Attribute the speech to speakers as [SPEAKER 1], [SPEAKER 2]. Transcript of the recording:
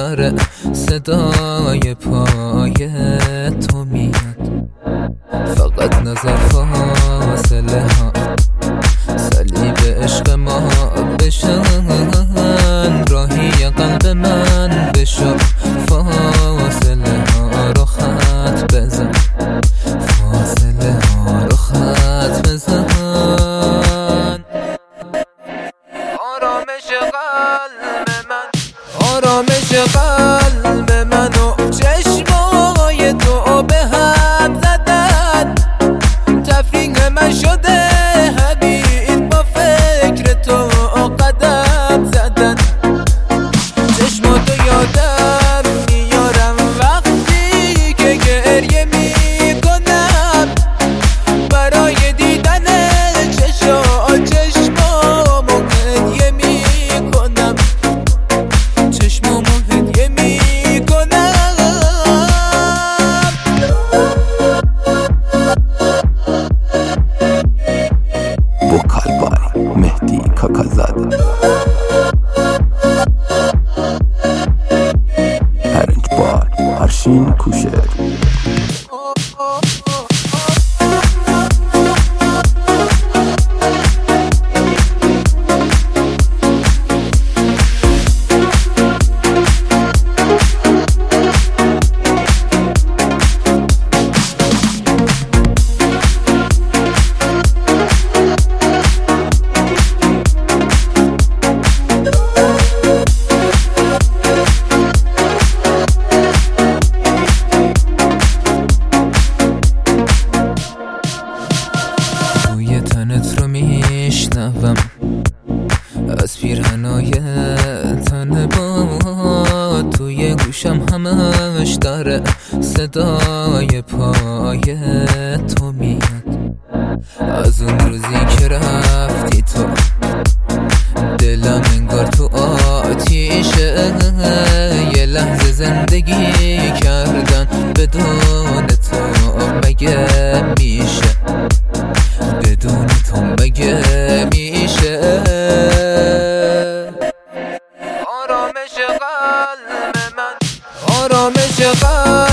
[SPEAKER 1] داره، صدای پای تو میاد، فقط نظر فاصله ها صلیب عشق ما بشن، راهی قلب من بشو، فاصله ها رو خط بزن، فاصله ها رو خط بزن. آرامش قلب من، آرامش قلب من و چشمای تو به هم زدن، تفریق من شده حبیب با فکر تو قدم زدن. چشماتو یادم میارم وقتی که گریه میکنم، برای دیدن چشمامو هدیه میکنم، چشمامو هدیه میکنم.
[SPEAKER 2] وکال بای مهدی کاکازاده، ارنج بای هرشین کوشر.
[SPEAKER 1] تنت رو میشنوم از پیرهنای تن با، توی گوشم همش داره، صدای پای تو میاد، از اون روزی که رفتی تو دلم انگار تو آتیشه، یه لحظه زندگی کردن بدون تو مگه میشه، بدون تو مگه میشه. آرامش قلب من، آرامش قلب